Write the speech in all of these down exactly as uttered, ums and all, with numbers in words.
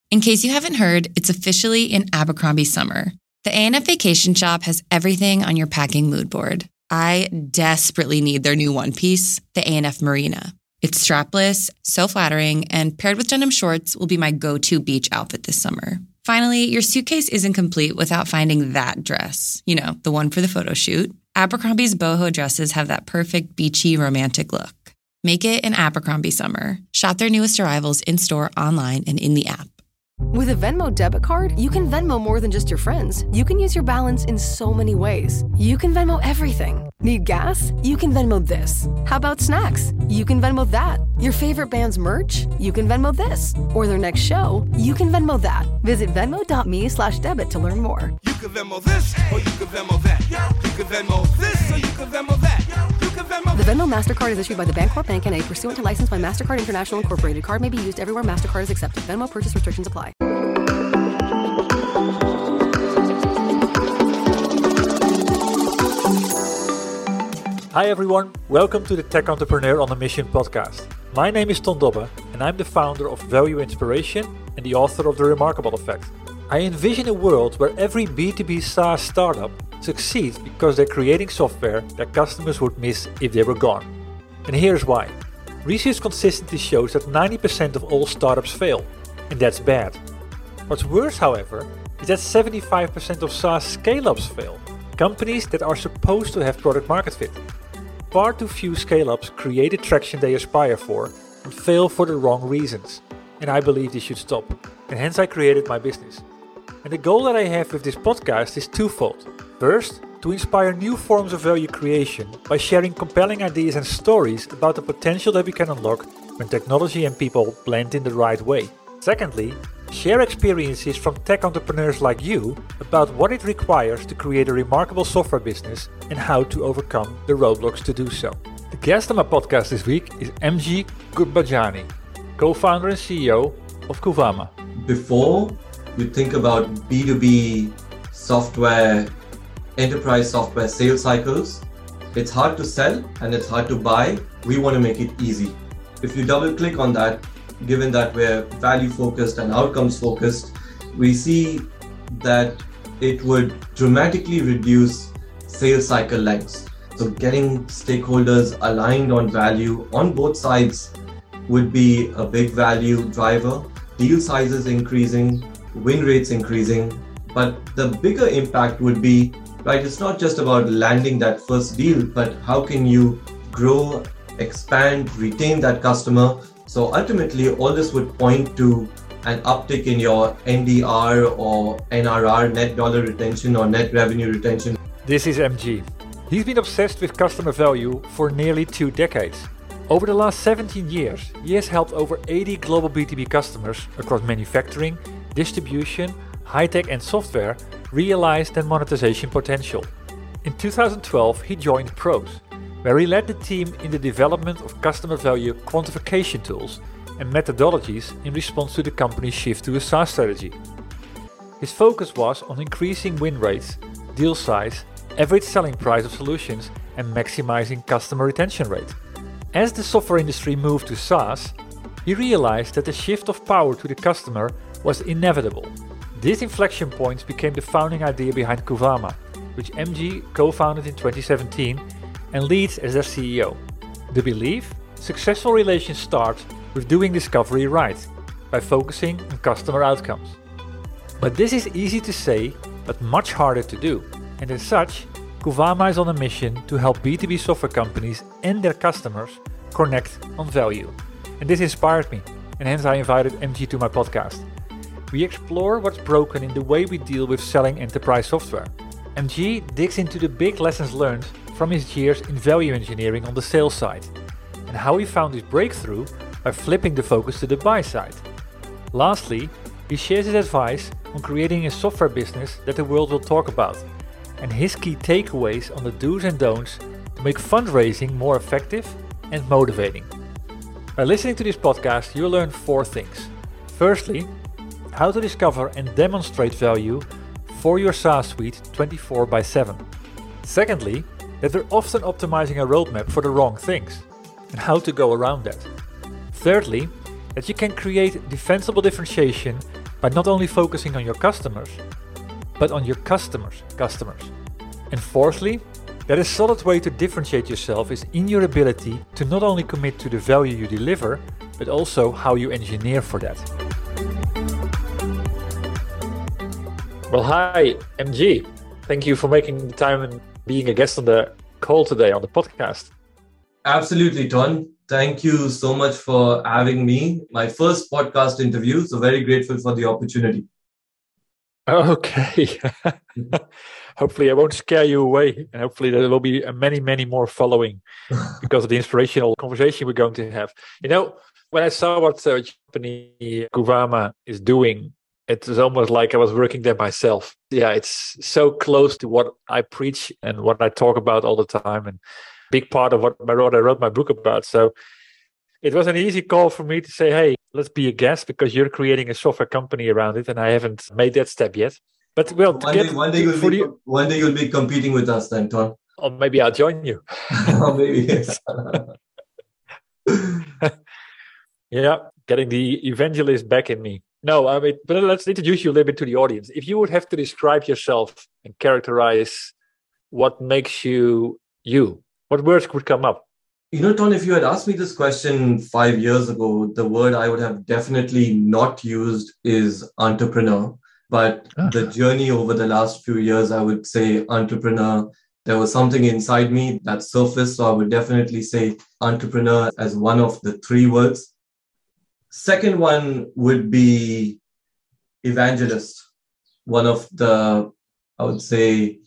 In case you haven't heard, it's officially in Abercrombie summer. The A and F Vacation Shop has everything on your packing mood board. I desperately need their new one piece, the A and F Marina. It's strapless, so flattering, and paired with denim shorts will be my go-to beach outfit this summer. Finally, your suitcase isn't complete without finding that dress. You know, the one for the photo shoot. Abercrombie's boho dresses have that perfect beachy, romantic look. Make it an Abercrombie summer. Shop their newest arrivals in-store, online, and in the app. With a Venmo debit card, you can Venmo more than just your friends. You can use your balance in so many ways. You can Venmo everything. Need gas? You can Venmo this. How about snacks? You can Venmo that. Your favorite band's merch? You can Venmo this. Or their next show? You can Venmo that. Visit Venmo.me slash debit to learn more. You can Venmo this, or you can Venmo that. You can Venmo this, or you can Venmo that. You can Venmo. The Venmo MasterCard is issued by the Bancorp Bank N A pursuant to license by MasterCard International Incorporated. Card may be used everywhere MasterCard is accepted. Venmo purchase restrictions apply. Hi everyone, welcome to the Tech Entrepreneur on a Mission podcast. My name is Ton Dobbe and I'm the founder of Value Inspiration and the author of The Remarkable Effect. I envision a world where every B two B SaaS startup succeeds because they're creating software that customers would miss if they were gone. And here's why. Research consistently shows that ninety percent of all startups fail, and that's bad. What's worse, however, is that seventy-five percent of SaaS scale-ups fail, companies that are supposed to have product market fit. Far too few scale-ups create the traction they aspire for and fail for the wrong reasons. And I believe this should stop. And hence I created my business. And the goal that I have with this podcast is twofold. First, to inspire new forms of value creation by sharing compelling ideas and stories about the potential that we can unlock when technology and people blend in the right way. Secondly, share experiences from tech entrepreneurs like you about what it requires to create a remarkable software business and how to overcome the roadblocks to do so. The guest on my podcast this week is M G Gurbajani, co-founder and C E O of Kuvama. Before you think about B two B software, enterprise software sales cycles, it's hard to sell and it's hard to buy. We want to make it easy. If you double click on that, given that we're value focused and outcomes focused, we see that it would dramatically reduce sales cycle lengths. So getting stakeholders aligned on value on both sides would be a big value driver. Deal sizes increasing, win rates increasing, but the bigger impact would be, right, it's not just about landing that first deal, but how can you grow, expand, retain that customer. So ultimately, all this would point to an uptick in your N D R or N R R, net dollar retention or net revenue retention. This is M G. He's been obsessed with customer value for nearly two decades. Over the last seventeen years, he has helped over eighty global B two B customers across manufacturing, distribution, high-tech and software realize their monetization potential. In two thousand twelve, he joined Pros, where he led the team in the development of customer value quantification tools and methodologies in response to the company's shift to a SaaS strategy. His focus was on increasing win rates, deal size, average selling price of solutions, and maximizing customer retention rate. As the software industry moved to SaaS, he realized that the shift of power to the customer was inevitable. This inflection point became the founding idea behind Kuvama, which M G co-founded in twenty seventeen and leads as their C E O. The belief: successful relations start with doing discovery right, by focusing on customer outcomes. But this is easy to say, but much harder to do. And as such, Kuvama is on a mission to help B two B software companies and their customers connect on value. And this inspired me, and hence I invited M G to my podcast. We explore what's broken in the way we deal with selling enterprise software. M G digs into the big lessons learned from his years in value engineering on the sales side, and how he found his breakthrough by flipping the focus to the buy side. Lastly, he shares his advice on creating a software business that the world will talk about, and his key takeaways on the do's and don'ts to make fundraising more effective and motivating. By listening to this podcast, you'll learn four things. Firstly, how to discover and demonstrate value for your SaaS suite twenty-four by seven. Secondly, that we're often optimizing a roadmap for the wrong things, and how to go around that. Thirdly, that you can create defensible differentiation by not only focusing on your customers, but on your customers' customers. And fourthly, that a solid way to differentiate yourself is in your ability to not only commit to the value you deliver, but also how you engineer for that. Well, hi, M G. Thank you for making the time and being a guest on the call today on the podcast. Absolutely, Ton. Thank you so much for having me. My first podcast interview, so very grateful for the opportunity. Okay. Hopefully I won't scare you away, and hopefully there will be many, many more following because of the inspirational conversation we're going to have. You know, when I saw what uh, company Cuvama is doing, it was almost like I was working there myself. Yeah, it's so close to what I preach and what I talk about all the time, and big part of what I wrote, I wrote my book about. So it was an easy call for me to say, hey, let's be a guest because you're creating a software company around it, and I haven't made that step yet. But well, one day, one day you'll be you, one day you'll be competing with us, then, Ton. Or maybe I'll join you. Or maybe yes. Yeah, getting the evangelist back in me. No, I mean, but let's introduce you a little bit to the audience. If you would have to describe yourself and characterize what makes you you, what words would come up? You know, Ton, if you had asked me this question five years ago, the word I would have definitely not used is entrepreneur. But oh. the journey over the last few years, I would say entrepreneur. There was something inside me that surfaced. So I would definitely say entrepreneur as one of the three words. Second one would be evangelist. One of the, I would say,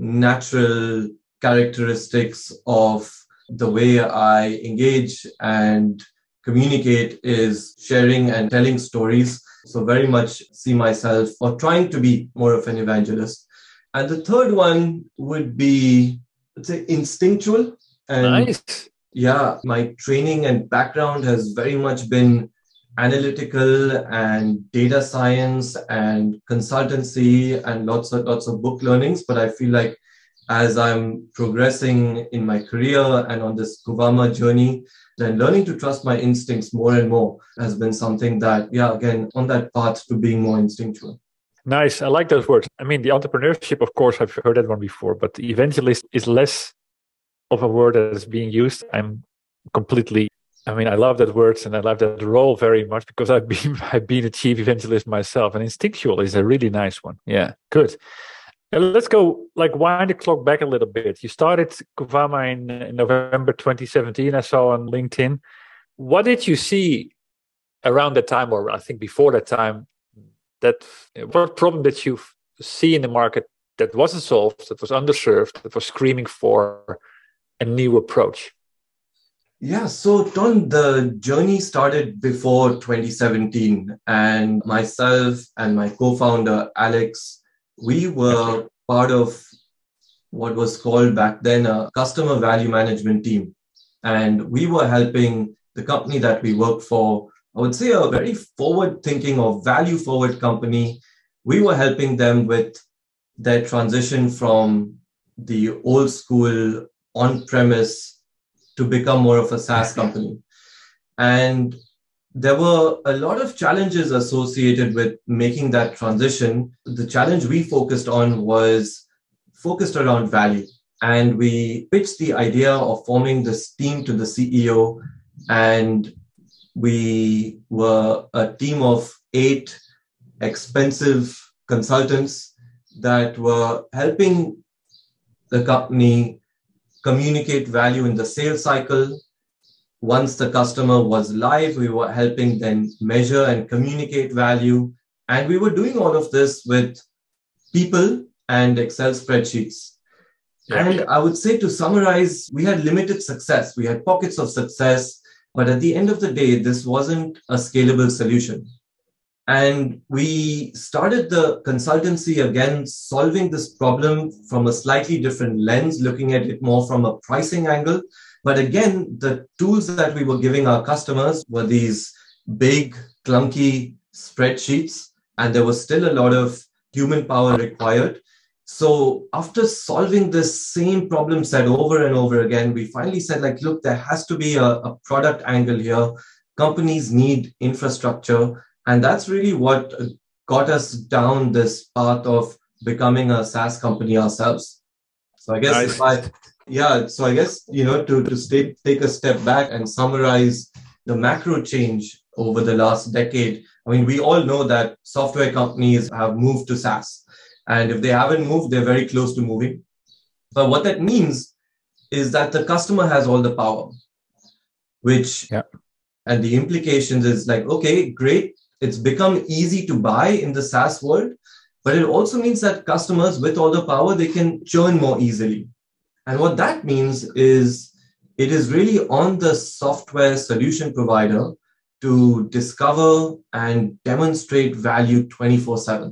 natural characteristics of the way I engage and communicate is sharing and telling stories. So very much see myself or trying to be more of an evangelist. And the third one would be, let's say, instinctual. And nice. Yeah, my training and background has very much been analytical and data science and consultancy and lots of lots of book learnings. But I feel like as I'm progressing in my career and on this Cuvama journey, then learning to trust my instincts more and more has been something that, yeah, again, on that path to being more instinctual. Nice. I like those words. I mean, the entrepreneurship, of course, I've heard that one before, but the evangelist is less of a word that is being used. I'm completely, I mean, I love that word and I love that role very much because I've been, I've been a chief evangelist myself, and instinctual is a really nice one. Yeah, good. Let's go, like, wind the clock back a little bit. You started Cuvama in, in November twenty seventeen, I saw on LinkedIn. What did you see around that time, or I think before that time, that what problem did you see in the market that wasn't solved, that was underserved, that was screaming for a new approach? Yeah, so Ton, the journey started before twenty seventeen, and myself and my co-founder, Alex, we were part of what was called back then a customer value management team. And we were helping the company that we worked for, I would say a very forward-thinking or value-forward company. We were helping them with their transition from the old school on-premise to become more of a SaaS company. And there were a lot of challenges associated with making that transition. The challenge we focused on was focused around value. And we pitched the idea of forming this team to the C E O. And we were a team of eight expensive consultants that were helping the company communicate value in the sales cycle. Once the customer was live, we were helping them measure and communicate value. And we were doing all of this with people and Excel spreadsheets. Yeah. And I would say, to summarize, we had limited success. We had pockets of success, but at the end of the day, this wasn't a scalable solution. And we started the consultancy again, solving this problem from a slightly different lens, looking at it more from a pricing angle. But again, the tools that we were giving our customers were these big, clunky spreadsheets, and there was still a lot of human power required. So after solving this same problem set over and over again, we finally said, like, look, there has to be a, a product angle here. Companies need infrastructure. And that's really what got us down this path of becoming a SaaS company ourselves. So I guess Nice. if I, yeah, so I guess, you know, to, to stay, take a step back and summarize the macro change over the last decade. I mean, we all know that software companies have moved to SaaS. And if they haven't moved, they're very close to moving. But what that means is that the customer has all the power, which, yeah. and the implications is like, okay, great. It's become easy to buy in the SaaS world, but it also means that customers with all the power, they can churn more easily. And what that means is it is really on the software solution provider to discover and demonstrate value twenty-four seven.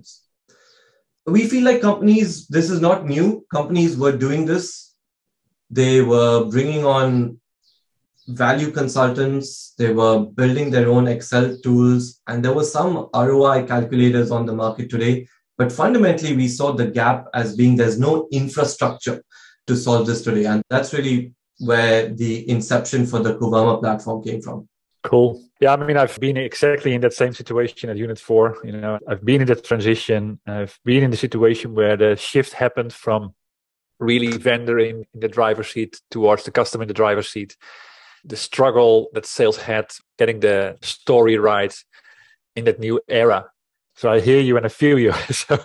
We feel like companies, this is not new. Companies were doing this. They were bringing on value consultants. They were building their own Excel tools. And there were some R O I calculators on the market today. But fundamentally, we saw the gap as being there's no infrastructure to solve this today. And that's really where the inception for the Kuvama platform came from. Cool. Yeah, I mean, I've been exactly in that same situation at Unit four. You know, I've been in that transition. I've been in the situation where the shift happened from really vendor in, in the driver's seat towards the customer in the driver's seat. The struggle that sales had getting the story right in that new era. So I hear you and I feel you. so,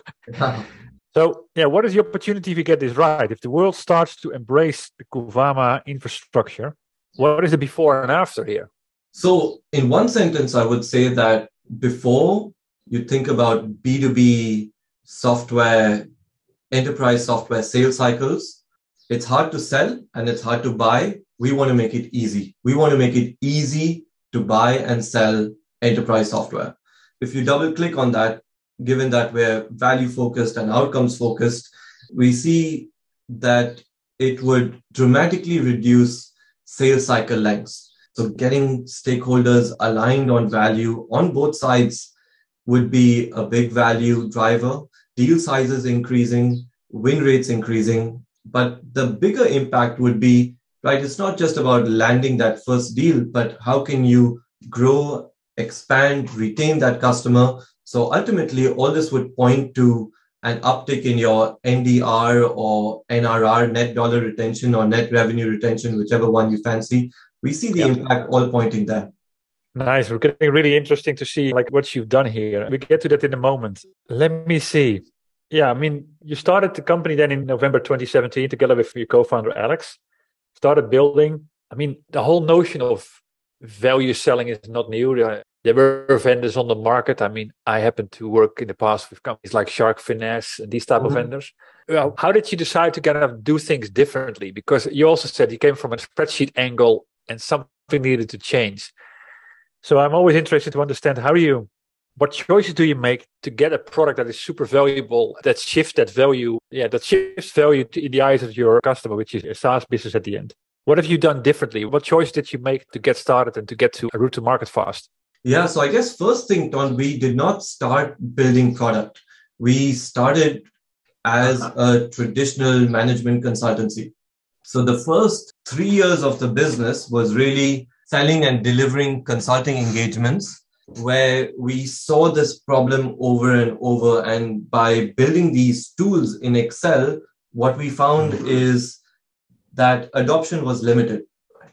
so, yeah, what is the opportunity if you get this right? If the world starts to embrace the Kuvama infrastructure, what is the before and after here? So in one sentence, I would say that before you think about B two B software, enterprise software sales cycles, it's hard to sell and it's hard to buy. We want to make it easy. We want to make it easy to buy and sell enterprise software. If you double click on that, given that we're value focused and outcomes focused, we see that it would dramatically reduce sales cycle lengths. So getting stakeholders aligned on value on both sides would be a big value driver. Deal sizes increasing, win rates increasing. But the bigger impact would be, right, it's not just about landing that first deal, but how can you grow, expand, retain that customer? So ultimately, all this would point to an uptick in your N D R or N R R, net dollar retention or net revenue retention, whichever one you fancy. We see the yeah. impact all pointing there. Nice. We're getting really interesting to see like what you've done here. We get to that in a moment. Let me see. Yeah, I mean, you started the company then in November twenty seventeen together with your co-founder, Alex. Started building. I mean, the whole notion of value selling is not new. There were vendors on the market. I mean, I happen to work in the past with companies like Shark Finesse and these type mm-hmm. of vendors. How did you decide to kind of do things differently? Because you also said you came from a spreadsheet angle and something needed to change. So I'm always interested to understand how you, what choices do you make to get a product that is super valuable, that shifts that value, yeah, that shifts value to, in the eyes of your customer, which is a SaaS business at the end. What have you done differently? What choice did you make to get started and to get to a route to market fast? Yeah, so I guess first thing, Ton, we did not start building product. We started as a traditional management consultancy. So the first three years of the business was really selling and delivering consulting engagements where we saw this problem over and over. And by building these tools in Excel, what we found is that adoption was limited,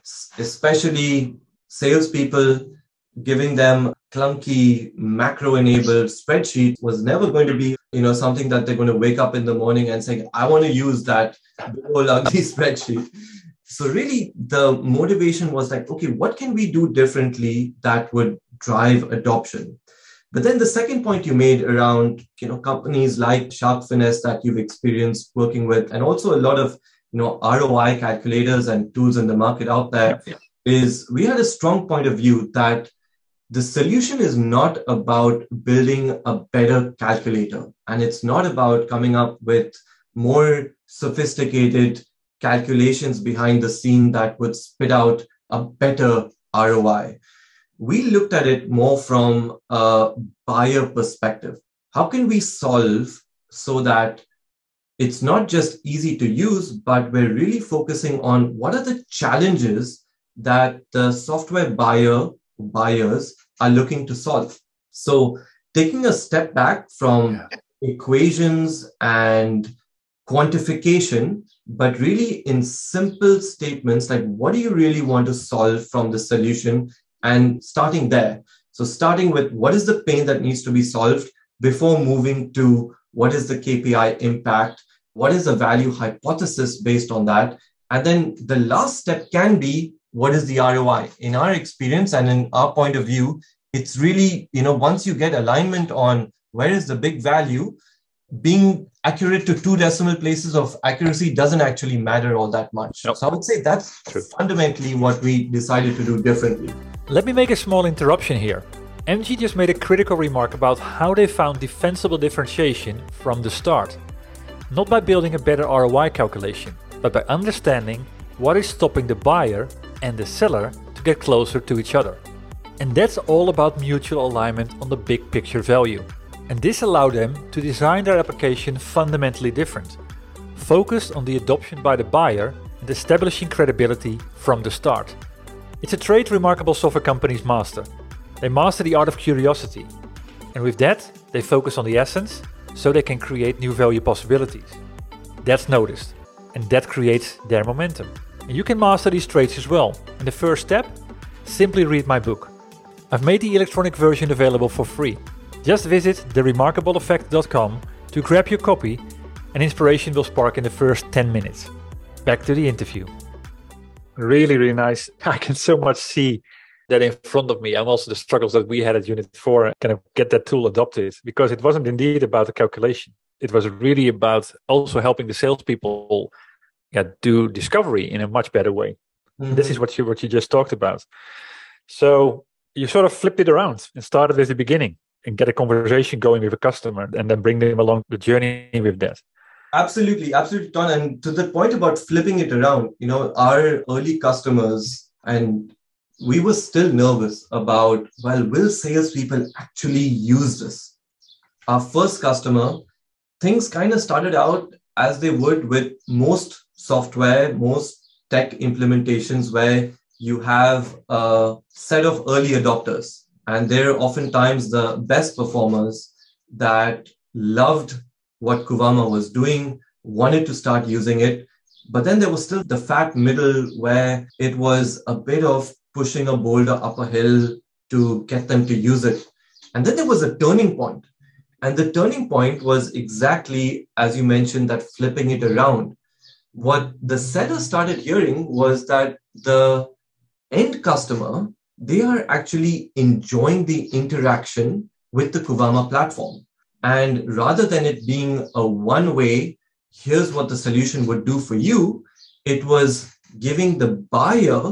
especially salespeople. Giving them clunky macro-enabled spreadsheet was never going to be, you know, something that they're going to wake up in the morning and say, I want to use that whole ugly spreadsheet. So really the motivation was like, okay, what can we do differently that would drive adoption? But then the second point you made around, you know, companies like Shark Finesse that you've experienced working with, and also a lot of, you know, R O I calculators and tools in the market out there, yeah. is we had a strong point of view that the solution is not about building a better calculator, and it's not about coming up with more sophisticated calculations behind the scene that would spit out a better R O I. We looked at it more from a buyer perspective. How can we solve so that it's not just easy to use, but we're really focusing on what are the challenges that the software buyer buyers are looking to solve. So taking a step back from Yeah. equations and quantification, but really in simple statements like what do you really want to solve from the solution, and starting there. So starting with what is the pain that needs to be solved before moving to what is the K P I impact, what is the value hypothesis based on that. And then the last step can be what is the R O I. In our experience and in our point of view, it's really, you know, once you get alignment on where is the big value, being accurate to two decimal places of accuracy doesn't actually matter all that much. Nope. So I would say that's True. fundamentally what we decided to do differently. Let me make a small interruption here. M G just made a critical remark about how they found defensible differentiation from the start. Not by building a better R O I calculation, but by understanding what is stopping the buyer and the seller to get closer to each other. And that's all about mutual alignment on the big picture value. And this allowed them to design their application fundamentally different, focused on the adoption by the buyer and establishing credibility from the start. It's a trait remarkable software companies master. They master the art of curiosity. And with that, they focus on the essence so they can create new value possibilities. That's noticed, and that creates their momentum. And you can master these traits as well. And the first step? Simply read my book. I've made the electronic version available for free. Just visit the remarkable effect dot com to grab your copy, and inspiration will spark in the first ten minutes. Back to the interview. Really, really nice. I can so much see that in front of me, and also the struggles that we had at Unit four, kind of get that tool adopted, because it wasn't indeed about the calculation. It was really about also helping the salespeople yeah, do discovery in a much better way. Mm-hmm. This is what you what you just talked about. So you sort of flipped it around and started at the beginning and get a conversation going with a customer and then bring them along the journey with that. Absolutely, absolutely, Ton. And to the point about flipping it around, you know, our early customers, and we were still nervous about, well, will salespeople actually use this? Our first customer, things kind of started out as they would with most software, most tech implementations, where you have a set of early adopters. And they're oftentimes the best performers that loved what Kuvama was doing, wanted to start using it. But then there was still the fat middle where it was a bit of pushing a boulder up a hill to get them to use it. And then there was a turning point. And the turning point was exactly, as you mentioned, that flipping it around. What the seller started hearing was that the end customer, they are actually enjoying the interaction with the Kuvama platform. And rather than it being a one-way, here's what the solution would do for you, it was giving the buyer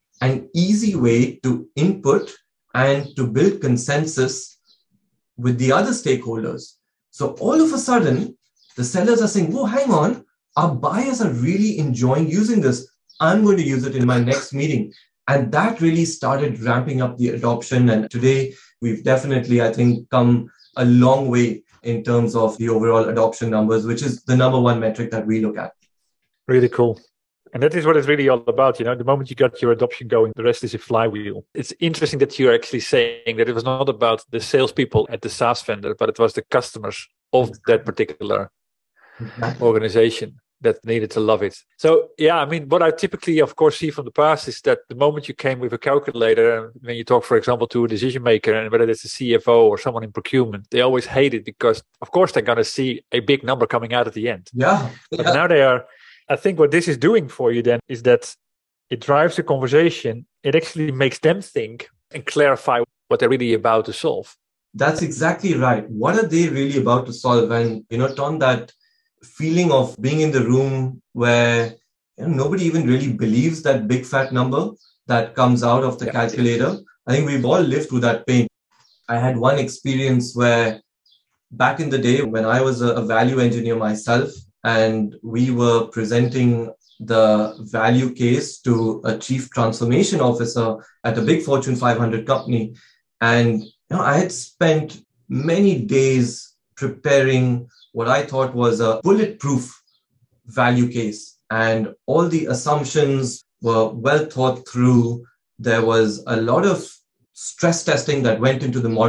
an easy way to input and to build consensus with the other stakeholders. So all of a sudden, the sellers are saying, whoa, hang on, our buyers are really enjoying using this. I'm going to use it in my next meeting. And that really started ramping up the adoption. And today, we've definitely, I think, come a long way in terms of the overall adoption numbers, which is the number one metric that we look at. Really cool. And that is what it's really all about. You know, the moment you got your adoption going, the rest is a flywheel. It's interesting that you're actually saying that it was not about the salespeople at the SaaS vendor, but it was the customers of that particular exactly. organization that needed to love it. So, yeah, I mean, what I typically, of course, see from the past is that the moment you came with a calculator, and when you talk, for example, to a decision maker, and whether it's a C F O or someone in procurement, they always hate it because, of course, they're going to see a big number coming out at the end. Yeah. But yeah. now they are, I think what this is doing for you then is that it drives the conversation. It actually makes them think and clarify what they're really about to solve. That's exactly right. What are they really about to solve? And, you know, Ton, that feeling of being in the room where you know, nobody even really believes that big fat number that comes out of the yeah, calculator. I think we've all lived through that pain. I had one experience where back in the day when I was a, a value engineer myself, and we were presenting the value case to a chief transformation officer at a big Fortune five hundred company. And you know, I had spent many days preparing what I thought was a bulletproof value case. And all the assumptions were well thought through. There was a lot of stress testing that went into the model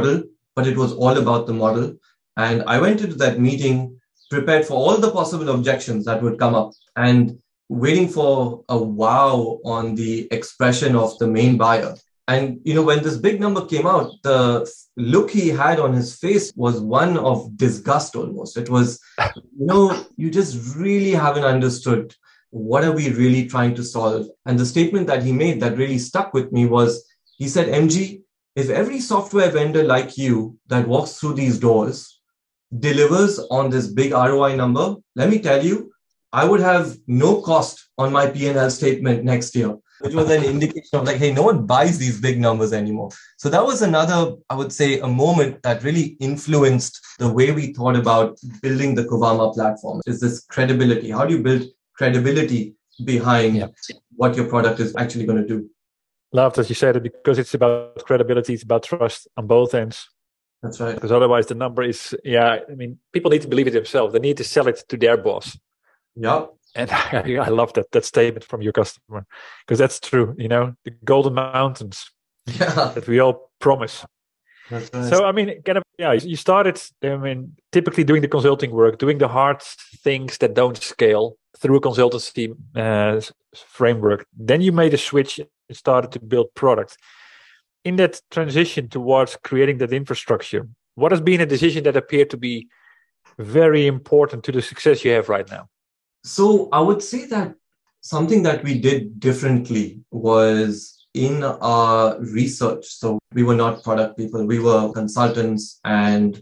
but it was all about the model. And I went into that meeting prepared for all the possible objections that would come up and waiting for a wow on the expression of the main buyer. And, you know, when this big number came out, the look he had on his face was one of disgust almost. It was, you know, you just really haven't understood what are we really trying to solve. And the statement that he made that really stuck with me was, he said, M G, if every software vendor like you that walks through these doors delivers on this big R O I number, let me tell you, I would have no cost on my P and L statement next year, which was an indication of like, hey, no one buys these big numbers anymore. So that was another, I would say, a moment that really influenced the way we thought about building the Kovama platform, is this credibility. How do you build credibility behind yeah. what your product is actually going to do? Love that you said it, because it's about credibility, it's about trust on both ends. That's right. Because otherwise the number is, yeah, I mean, people need to believe it themselves. They need to sell it to their boss. Yeah. And I, I love that that statement from your customer, because that's true, you know, the golden mountains yeah. that we all promise. That's right. So, I mean, kind of, yeah, you started, I mean, typically doing the consulting work, doing the hard things that don't scale through a consultancy uh, framework. Then you made a switch and started to build products. In that transition towards creating that infrastructure, what has been a decision that appeared to be very important to the success you have right now? So I would say that something that we did differently was in our research. So we were not product people, we were consultants, and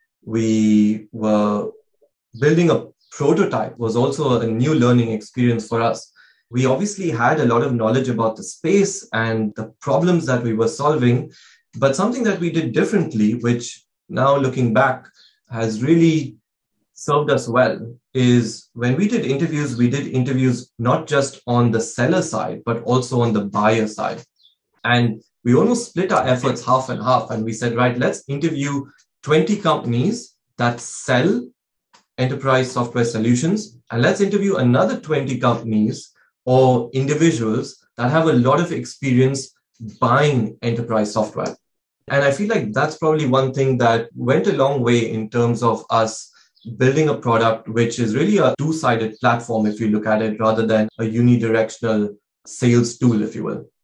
we were building a prototype was also a new learning experience for us. We obviously had a lot of knowledge about the space and the problems that we were solving, but something that we did differently, which now looking back has really served us well, is when we did interviews, we did interviews not just on the seller side, but also on the buyer side. And we almost split our efforts half and half. And we said, right, let's interview twenty companies that sell enterprise software solutions. And let's interview another twenty companies or individuals that have a lot of experience buying enterprise software. And I feel like that's probably one thing that went a long way in terms of us building a product which is really a two-sided platform, if you look at it, rather than a unidirectional sales tool, if you will.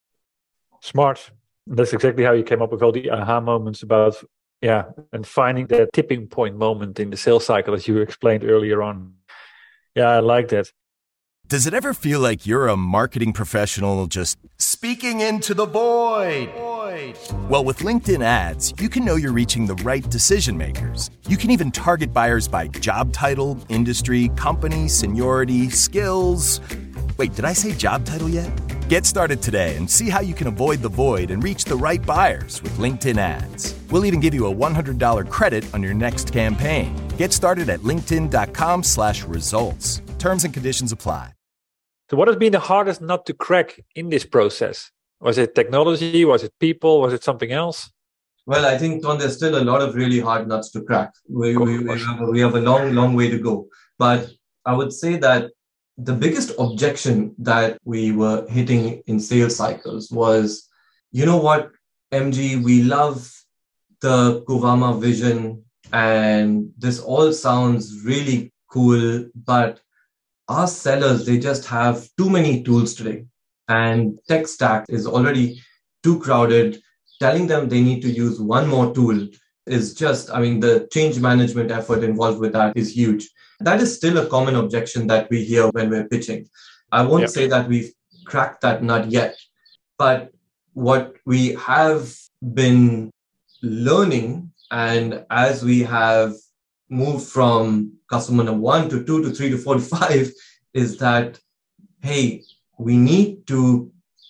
Smart. That's exactly how you came up with all the aha moments about, yeah, and finding that tipping point moment in the sales cycle, as you explained earlier on. Yeah, I like that. Does it ever feel like you're a marketing professional just speaking into the void? Well, with LinkedIn ads, you can know you're reaching the right decision makers. You can even target buyers by job title, industry, company, seniority, skills. Wait, did I say job title yet? Get started today and see how you can avoid the void and reach the right buyers with LinkedIn ads. We'll even give you a one hundred dollars credit on your next campaign. Get started at linkedin.com slash results. Terms and conditions apply. So what has been the hardest nut to crack in this process? Was it technology? Was it people? Was it something else? Well, I think, Ton, there's still a lot of really hard nuts to crack. We, we, we, have, a, we have a long, long way to go. But I would say that the biggest objection that we were hitting in sales cycles was, you know what, M G, we love the Kovama vision and this all sounds really cool, but our sellers, they just have too many tools today. And tech stack is already too crowded. Telling them they need to use one more tool is just, I mean, the change management effort involved with that is huge. That is still a common objection that we hear when we're pitching. I won't yep. say that we've cracked that nut yet, but what we have been learning, and as we have moved from customer number one to two to three to four to five, is that, hey, we need to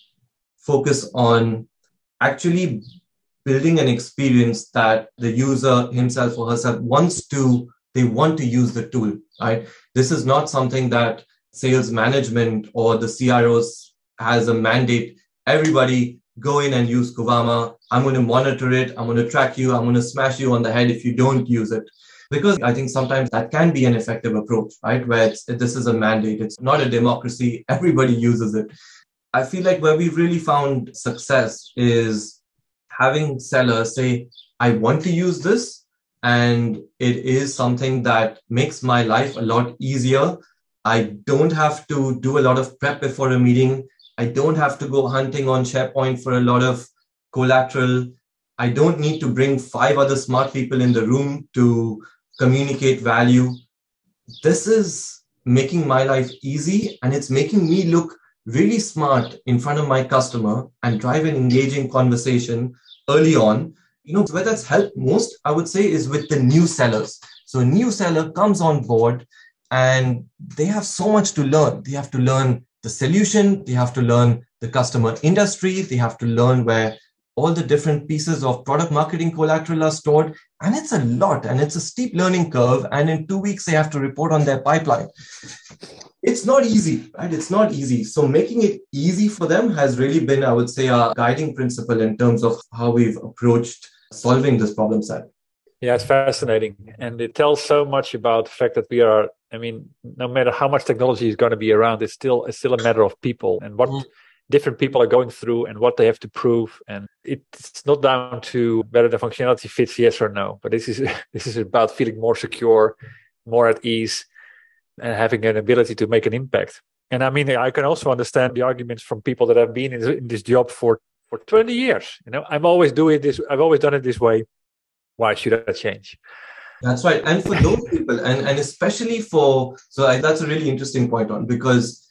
focus on actually building an experience that the user himself or herself wants to, they want to use the tool, right? This is not something that sales management or the C R Os has a mandate. Everybody go in and use Kovama. I'm going to monitor it. I'm going to track you. I'm going to smash you on the head if you don't use it. Because I think sometimes that can be an effective approach, right? Where it's, this is a mandate. It's not a democracy. Everybody uses it. I feel like where we've really found success is having sellers say, I want to use this, and it is something that makes my life a lot easier. I don't have to do a lot of prep before a meeting. I don't have to go hunting on SharePoint for a lot of collateral. I don't need to bring five other smart people in the room to communicate value. This is making my life easy, and it's making me look really smart in front of my customer and drive an engaging conversation early on. You know, where that's helped most, I would say, is with the new sellers. So a new seller comes on board and they have so much to learn. They have to learn the solution. They have to learn the customer industry. They have to learn where all the different pieces of product marketing collateral are stored. And it's a lot, and it's a steep learning curve. And in two weeks, they have to report on their pipeline. It's not easy, right? It's not easy. So making it easy for them has really been, I would say, our guiding principle in terms of how we've approached solving this problem set. Yeah, it's fascinating. And it tells so much about the fact that we are, I mean, no matter how much technology is going to be around, it's still it's still a matter of people and what mm. different people are going through and what they have to prove. And it's not down to whether the functionality fits yes or no, but this is this is about feeling more secure, more at ease, and having an ability to make an impact. And I mean, I can also understand the arguments from people that have been in, in this job for, for twenty years. You know, I'm always doing this. I've always done it this way. Why should I change? That's right. And for those people, and, and especially for, so I, that's a really interesting point on, because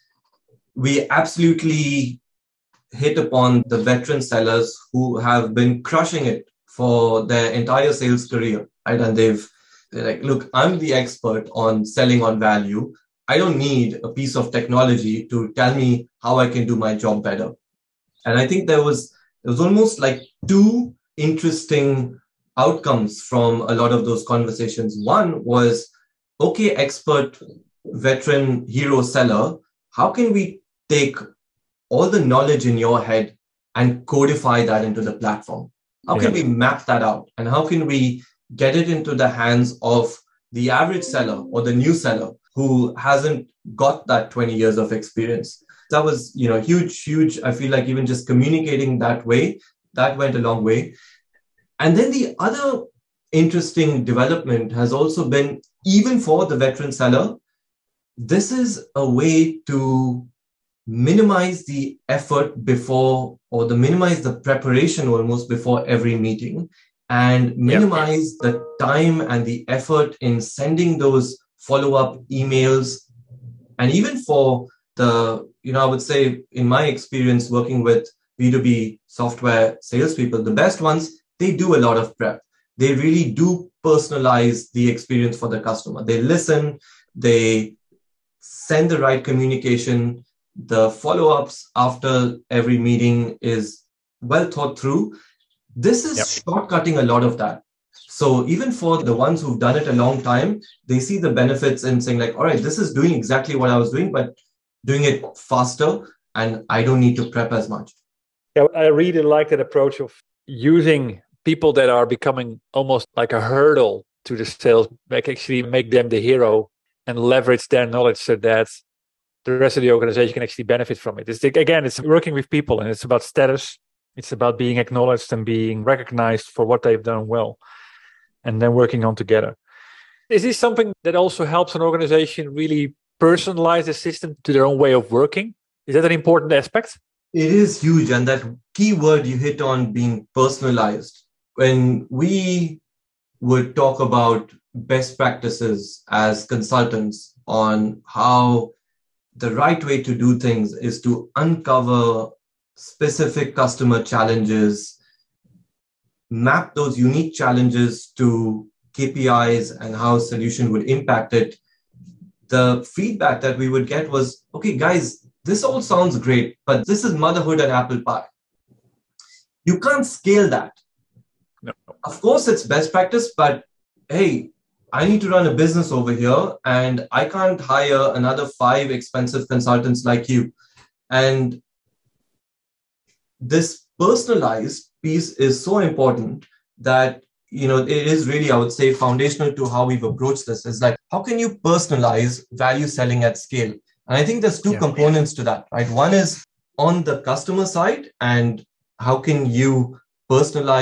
we absolutely hit upon the veteran sellers who have been crushing it for their entire sales career, right? And they've, they're like, look, I'm the expert on selling on value. I don't need a piece of technology to tell me how I can do my job better. And I think there was, there was almost like two interesting outcomes from a lot of those conversations. One was, okay, expert, veteran, hero seller, how can we take all the knowledge in your head and codify that into the platform? How can yeah. we map that out? And how can we get it into the hands of the average seller or the new seller who hasn't got that twenty years of experience? That was, you know, huge, huge. I feel like even just communicating that way, that went a long way. And then the other interesting development has also been, even for the veteran seller, this is a way to minimize the effort before, or the minimize the preparation almost before every meeting, and minimize yep. the time and the effort in sending those follow-up emails. And even for the, you know, I would say in my experience working with B two B software salespeople, the best ones, they do a lot of prep. They really do personalize the experience for the customer. They listen, they send the right communication. The follow-ups after every meeting is well thought through. This is yep. shortcutting a lot of that. So even for the ones who've done it a long time, they see the benefits in saying like, all right, this is doing exactly what I was doing, but doing it faster, and I don't need to prep as much. Yeah, I really like that approach of using people that are becoming almost like a hurdle to the sales, like actually make them the hero and leverage their knowledge so that the rest of the organization can actually benefit from it. It's, again, it's working with people, and it's about status. It's about being acknowledged and being recognized for what they've done well, and then working on together. Is this something that also helps an organization really personalize the system to their own way of working? Is that an important aspect? It is huge. And that key word you hit on, being personalized. When we would talk about best practices as consultants on how the right way to do things is to uncover specific customer challenges, map those unique challenges to K P Is and how solution would impact it. The feedback that we would get was, okay, guys, this all sounds great, but this is motherhood and apple pie. You can't scale that. No. Of course, it's best practice, but hey, I need to run a business over here and I can't hire another five expensive consultants like you. And this personalized piece is so important that, you know, it is really, I would say, foundational to how we've approached this. Is like, how can you personalize value selling at scale? And I think there's two yeah. components to that, right? One is on the customer side, and how can you personalize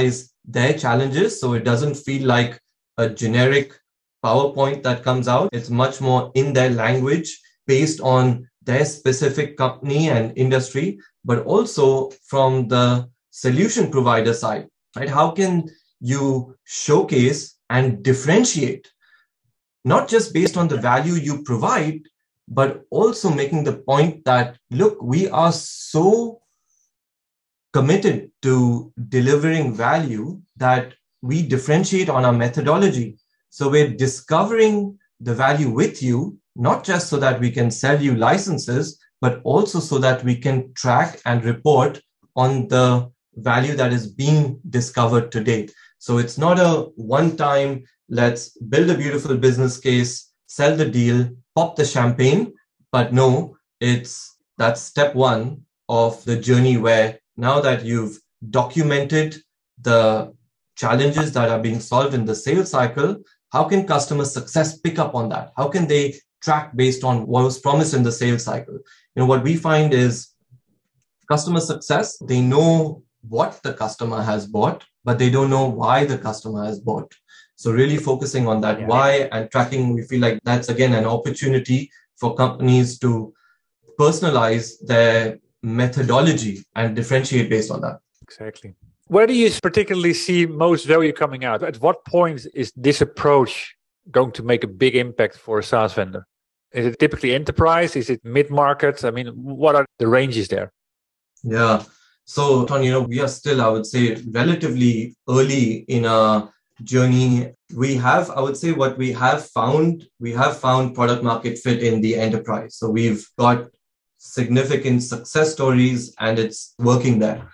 their challenges. So it doesn't feel like a generic PowerPoint that comes out. It's much more in their language based on their specific company and industry, but also from the solution provider side, right? How can you showcase and differentiate, not just based on the value you provide, but also making the point that, look, we are so committed to delivering value that we differentiate on our methodology. So we're discovering the value with you, not just so that we can sell you licenses, but also so that we can track and report on the value that is being discovered to date. So it's not a one-time, let's build a beautiful business case, sell the deal, pop the champagne, but no, it's that's step one of the journey where now that you've documented the challenges that are being solved in the sales cycle, how can customer success pick up on that? How can they track based on what was promised in the sales cycle? You know, what we find is customer success, they know what the customer has bought, but they don't know why the customer has bought. So really focusing on that yeah. why and tracking, we feel like that's again an opportunity for companies to personalize their methodology and differentiate based on that. Exactly. Where do you particularly see most value coming out? At what point is this approach going to make a big impact for a SaaS vendor? Is it typically enterprise? Is it mid-market? I mean, what are the ranges there? Yeah. So, Ton, you know, we are still, I would say, relatively early in our journey. We have, I would say, what we have found, we have found product market fit in the enterprise. So we've got significant success stories and it's working there.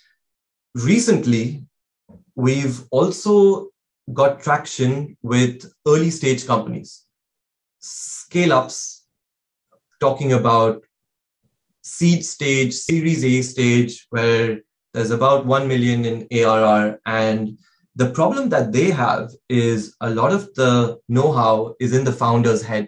Recently, we've also got traction with early stage companies, scale-ups, talking about seed stage, Series A stage, where there's about one million in A R R. And the problem that they have is a lot of the know-how is in the founder's head.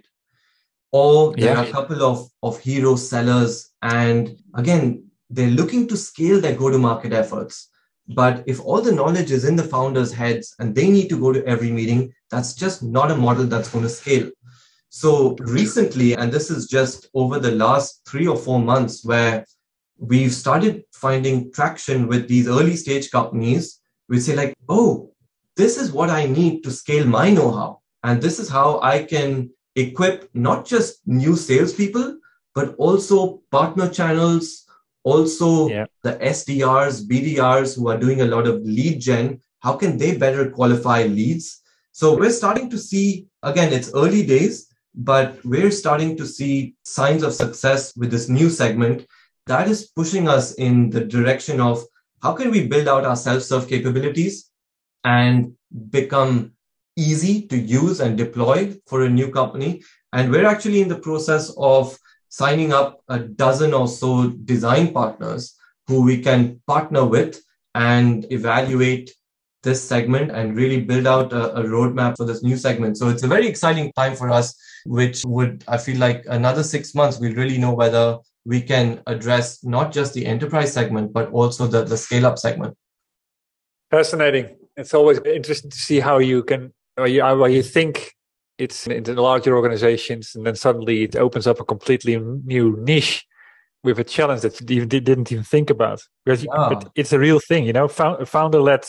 Or there yeah. are a couple of, of hero sellers. And again, they're looking to scale their go-to-market efforts. But if all the knowledge is in the founders' heads and they need to go to every meeting, that's just not a model that's going to scale. So recently, and this is just over the last three or four months, where we've started finding traction with these early stage companies, we say like, oh, this is what I need to scale my know-how. And this is how I can equip not just new salespeople, but also partner channels, also yeah. the S D Rs, B D Rs who are doing a lot of lead gen. How can they better qualify leads? So we're starting to see, again, it's early days, but we're starting to see signs of success with this new segment that is pushing us in the direction of how can we build out our self-serve capabilities and become easy to use and deploy for a new company. And we're actually in the process of signing up a dozen or so design partners who we can partner with and evaluate this segment and really build out a, a roadmap for this new segment. So it's a very exciting time for us, which would, I feel like another six months, we'll really know whether we can address not just the enterprise segment, but also the, the scale-up segment. Fascinating. It's always interesting to see how you can, or you, how you think it's in the larger organizations, and then suddenly it opens up a completely new niche with a challenge that you didn't even think about. Because yeah. But it's a real thing, you know, founder-led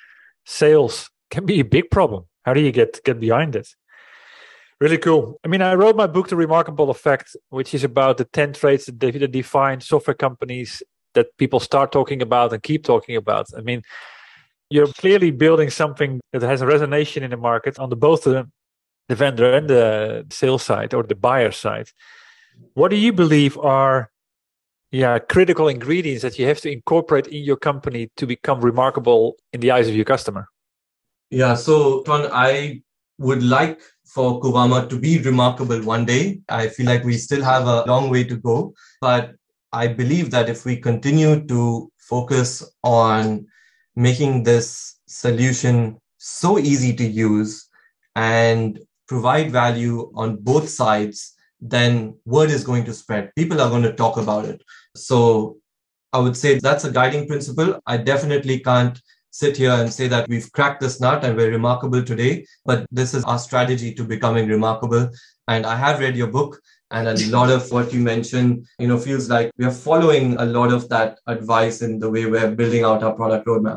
sales can be a big problem. How do you get, get behind it? Really cool. I mean, I wrote my book, The Remarkable Effect, which is about the ten traits that define software companies that people start talking about and keep talking about. I mean, you're clearly building something that has a resonation in the market on the both the, the vendor and the sales side or the buyer side. What do you believe are yeah, critical ingredients that you have to incorporate in your company to become remarkable in the eyes of your customer? Yeah, so Ton, I would like for Kovama to be remarkable one day. I feel like we still have a long way to go, but I believe that if we continue to focus on making this solution so easy to use and provide value on both sides, then word is going to spread. People are going to talk about it. So I would say that's a guiding principle. I definitely can't sit here and say that we've cracked this nut and we're remarkable today, but this is our strategy to becoming remarkable. And I have read your book, and a lot of what you mentioned, you know, feels like we are following a lot of that advice in the way we're building out our product roadmap.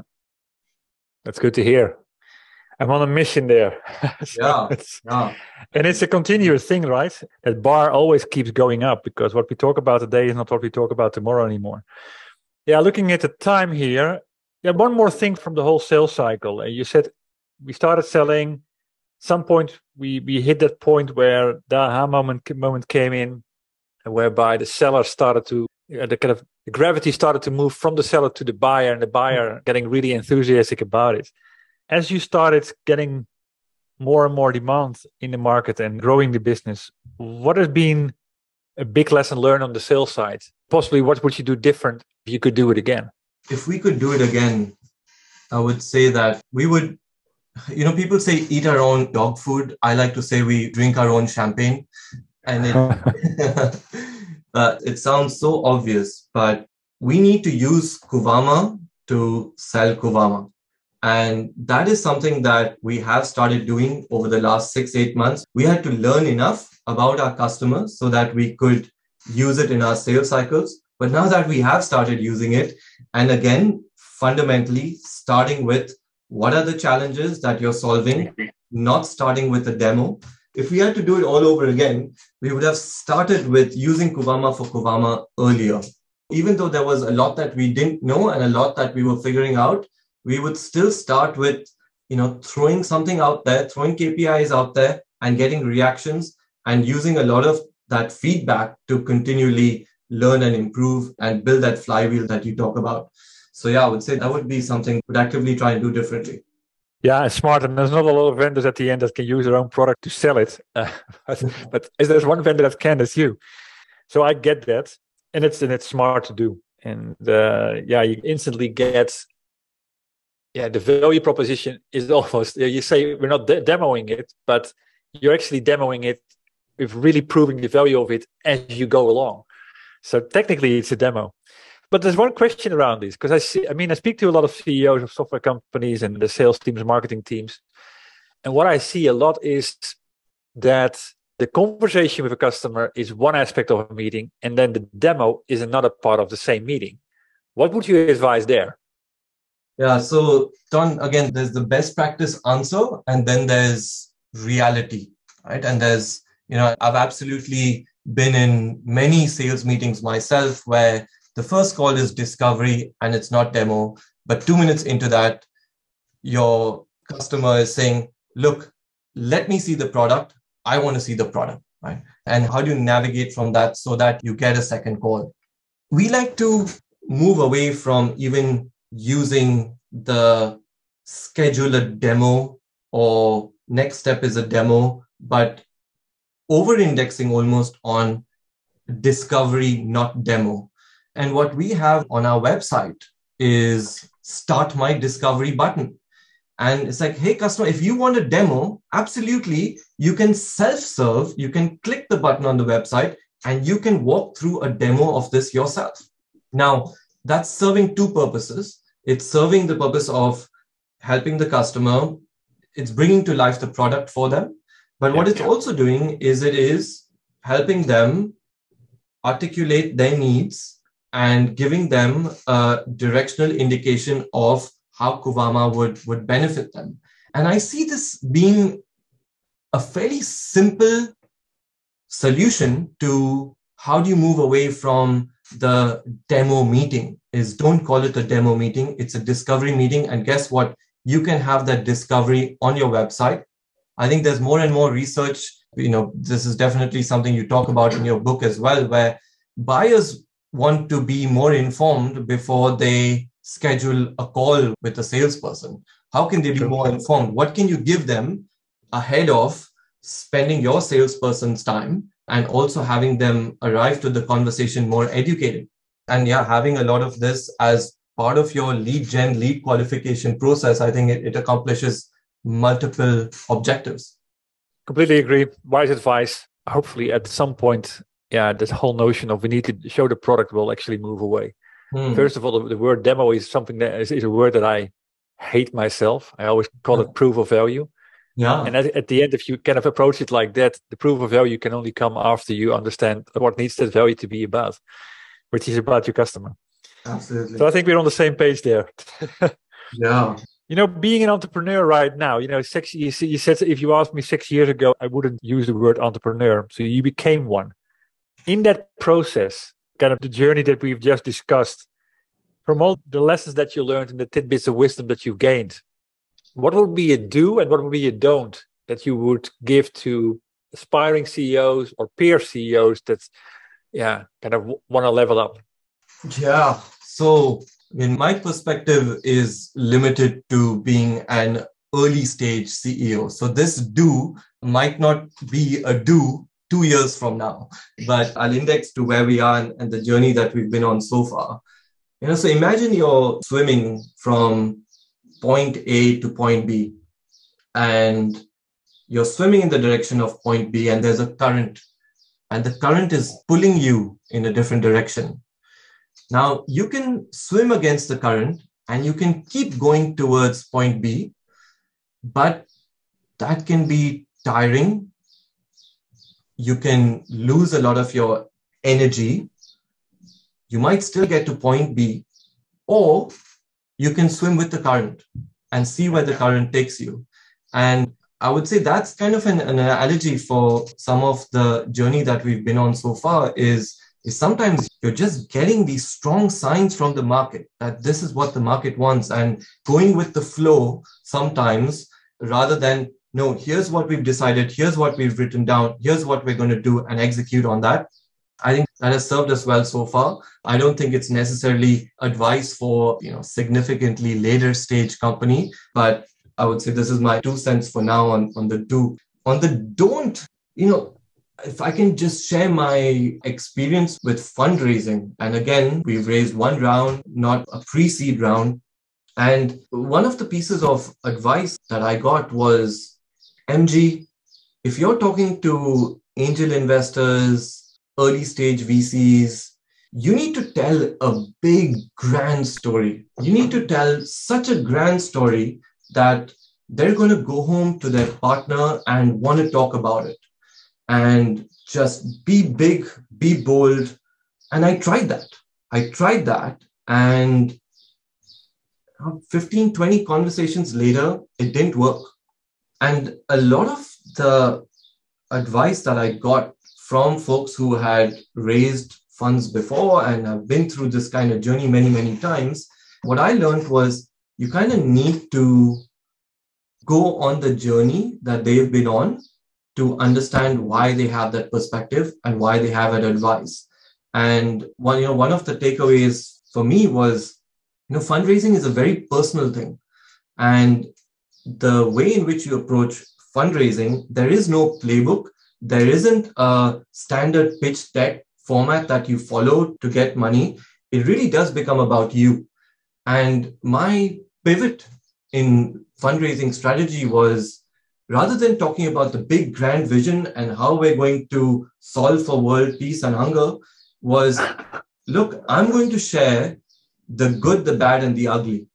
That's good to hear. I'm on a mission there. so yeah, it's, yeah. And it's a continuous thing, right? That bar always keeps going up, because what we talk about today is not what we talk about tomorrow anymore. Yeah, looking at the time here, yeah, one more thing from the whole sales cycle. You said we started selling. Some point we, we hit that point where the aha moment moment came in, whereby the seller started to, uh, the kind of the gravity started to move from the seller to the buyer, and the buyer getting really enthusiastic about it. As you started getting more and more demand in the market and growing the business, what has been a big lesson learned on the sales side? Possibly, what would you do different if you could do it again? If we could do it again, I would say that we would, you know, people say eat our own dog food. I like to say we drink our own champagne. And it, uh, it sounds so obvious, but we need to use Kuvama to sell Kuvama. And that is something that we have started doing over the last six, eight months. We had to learn enough about our customers so that we could use it in our sales cycles. But now that we have started using it, and again, fundamentally starting with what are the challenges that you're solving, not starting with a demo. If we had to do it all over again, we would have started with using Kuvama for Kuvama earlier. Even though there was a lot that we didn't know and a lot that we were figuring out, we would still start with, you know, throwing something out there, throwing K P Is out there and getting reactions and using a lot of that feedback to continually learn and improve and build that flywheel that you talk about. So yeah, I would say that would be something we'd actively try and do differently. Yeah, it's smart. And there's not a lot of vendors at the end that can use their own product to sell it. Uh, but, but if there's one vendor that can, it's you. So I get that. And it's and it's smart to do. And uh, yeah, you instantly get, yeah, the value proposition is almost, you say we're not de- demoing it, but you're actually demoing it with really proving the value of it as you go along. So technically it's a demo. But there's one question around this, because I see, I mean, I speak to a lot of C E Os of software companies and the sales teams, marketing teams. And what I see a lot is that the conversation with a customer is one aspect of a meeting, and then the demo is another part of the same meeting. What would you advise there? Yeah, so Ton, again, there's the best practice answer, and then there's reality, right? And there's, you know, I've absolutely been in many sales meetings myself where the first call is discovery and it's not demo. But two minutes into that, your customer is saying, look, let me see the product. I want to see the product, right? And how do you navigate from that so that you get a second call? We like to move away from even using the schedule a demo or next step is a demo, but over-indexing almost on discovery, not demo. And what we have on our website is start my discovery button. And it's like, hey, customer, if you want a demo, absolutely, you can self-serve, you can click the button on the website and you can walk through a demo of this yourself. Now, that's serving two purposes. It's serving the purpose of helping the customer. It's bringing to life the product for them. But what it's also doing is it is helping them articulate their needs and giving them a directional indication of how Kuvama would, would benefit them. And I see this being a fairly simple solution to how do you move away from the demo meeting. Is don't call it a demo meeting. It's a discovery meeting. And guess what? You can have that discovery on your website. I think there's more and more research. You know, this is definitely something you talk about in your book as well, where buyers want to be more informed before they schedule a call with a salesperson. How can they be more informed? What can you give them ahead of spending your salesperson's time and also having them arrive to the conversation more educated? And yeah, having a lot of this as part of your lead gen, lead qualification process, I think it, it accomplishes multiple objectives. Completely agree. Wise advice. Hopefully at some point, yeah, this whole notion of we need to show the product will actually move away. Hmm. First of all, the, the word demo is something that is, is a word that I hate myself. I always call it proof of value. Yeah. And at, at the end, if you kind of approach it like that, the proof of value can only come after you understand what needs that value to be about, which is about your customer. Absolutely. So I think we're on the same page there. Yeah. You know, being an entrepreneur right now, you know, six, you, you said if you asked me six years ago, I wouldn't use the word entrepreneur. So you became one. In that process, kind of the journey that we've just discussed, from all the lessons that you learned and the tidbits of wisdom that you've gained, what would be a do and what would be a don't that you would give to aspiring C E Os or peer C E Os that, yeah, kind of want to level up? Yeah. So, I mean, my perspective is limited to being an early stage C E O. So this do might not be a do two years from now, but I'll index to where we are and, and the journey that we've been on so far. You know, so imagine you're swimming from point A to point B, and you're swimming in the direction of point B, and there's a current, and the current is pulling you in a different direction. Now, you can swim against the current and you can keep going towards point B, but that can be tiring. You can lose a lot of your energy. You might still get to point B, or you can swim with the current and see where the current takes you. And I would say that's kind of an, an analogy for some of the journey that we've been on so far is, is sometimes you're just getting these strong signs from the market that this is what the market wants and going with the flow sometimes rather than, no, here's what we've decided, here's what we've written down, here's what we're going to do and execute on that. I think that has served us well so far. I don't think it's necessarily advice for, you know, significantly later stage company, but I would say this is my two cents for now on, on the do. On the don't, you know, if I can just share my experience with fundraising. And again, we've raised one round, not a pre-seed round. And one of the pieces of advice that I got was, M G, if you're talking to angel investors, early stage V Cs, you need to tell a big, grand story. You need to tell such a grand story that they're going to go home to their partner and want to talk about it. And just be big, be bold. And I tried that. I tried that. And fifteen, twenty conversations later, it didn't work. And a lot of the advice that I got from folks who had raised funds before and have been through this kind of journey many, many times, what I learned was you kind of need to go on the journey that they've been on to understand why they have that perspective and why they have that advice. And one, you know, one of the takeaways for me was, you know, fundraising is a very personal thing. And the way in which you approach fundraising, there is no playbook. There isn't a standard pitch deck format that you follow to get money. It really does become about you. And my pivot in fundraising strategy was, rather than talking about the big grand vision and how we're going to solve for world peace and hunger, was, look, I'm going to share the good, the bad, and the ugly.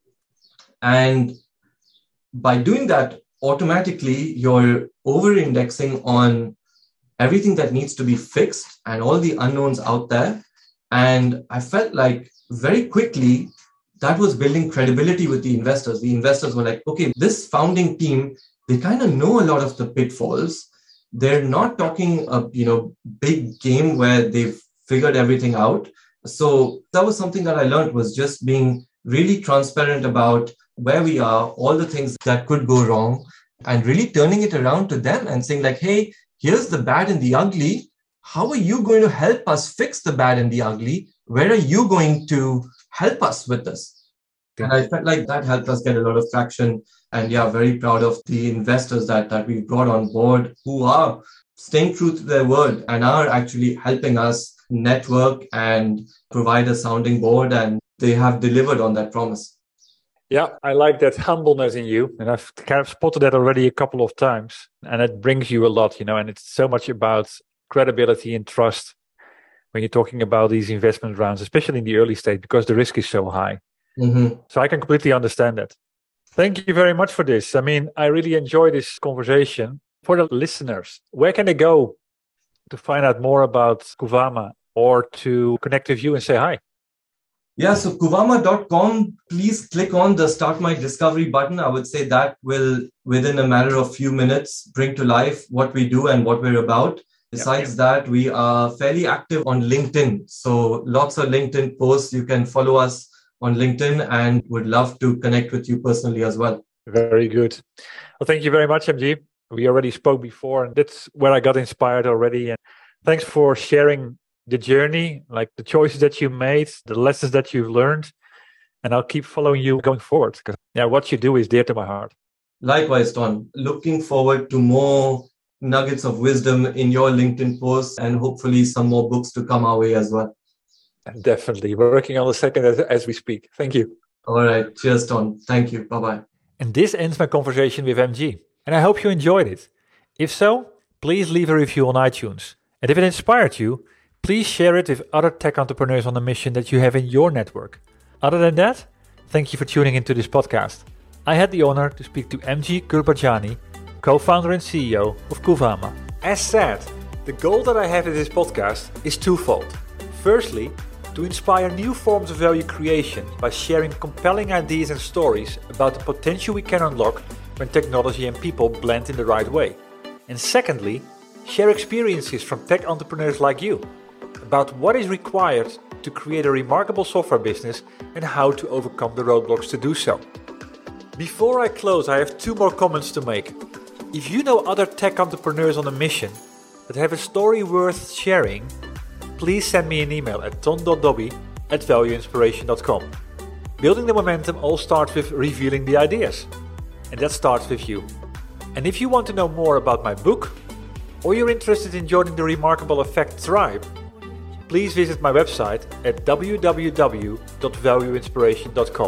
And by doing that, automatically you're over-indexing on everything that needs to be fixed and all the unknowns out there. And I felt like very quickly that was building credibility with the investors. The investors were like, okay, this founding team, they kind of know a lot of the pitfalls. They're not talking a you know big game where they've figured everything out. So that was something that I learned, was just being really transparent about where we are, all the things that could go wrong, and really turning it around to them and saying like, hey, here's the bad and the ugly. How are you going to help us fix the bad and the ugly? Where are you going to help us with this? And I felt like that helped us get a lot of traction. And yeah, very proud of the investors that, that we brought on board who are staying true to their word and are actually helping us network and provide a sounding board. And they have delivered on that promise. Yeah, I like that humbleness in you. And I've kind of spotted that already a couple of times. And it brings you a lot, you know, and it's so much about credibility and trust when you're talking about these investment rounds, especially in the early stage, because the risk is so high. Mm-hmm. So I can completely understand that. Thank you very much for this. I mean, I really enjoy this conversation. For the listeners, where can they go to find out more about Kuvama or to connect with you and say hi? Yeah, so kuvama dot com, please click on the Start My Discovery button. I would say that will, within a matter of few minutes, bring to life what we do and what we're about. Besides yep, yep. that, we are fairly active on LinkedIn. So lots of LinkedIn posts. You can follow us on LinkedIn and would love to connect with you personally as well. Very good. Well, thank you very much, M G. We already spoke before, and that's where I got inspired already. And thanks for sharing the journey, like the choices that you made, the lessons that you've learned. And I'll keep following you going forward because yeah, what you do is dear to my heart. Likewise, Don. Looking forward to more nuggets of wisdom in your LinkedIn posts and hopefully some more books to come our way as well. Definitely. We're working on the second as, as we speak. Thank you. All right. Cheers, Don. Thank you. Bye-bye. And this ends my conversation with M G. And I hope you enjoyed it. If so, please leave a review on iTunes. And if it inspired you, please share it with other tech entrepreneurs on a mission that you have in your network. Other than that, thank you for tuning into this podcast. I had the honor to speak to M G Gurbajani, co-founder and C E O of Kuvama. As said, the goal that I have in this podcast is twofold. Firstly, to inspire new forms of value creation by sharing compelling ideas and stories about the potential we can unlock when technology and people blend in the right way. And secondly, share experiences from tech entrepreneurs like you about what is required to create a remarkable software business and how to overcome the roadblocks to do so. Before I close, I have two more comments to make. If you know other tech entrepreneurs on a mission that have a story worth sharing, please send me an email at ton dot dobby at value inspiration dot com. Building the momentum all starts with revealing the ideas. And that starts with you. And if you want to know more about my book, or you're interested in joining the Remarkable Effect tribe, please visit my website at w w w dot value inspiration dot com.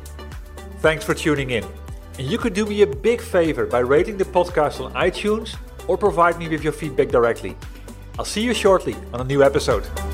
Thanks for tuning in. And you could do me a big favor by rating the podcast on iTunes or provide me with your feedback directly. I'll see you shortly on a new episode.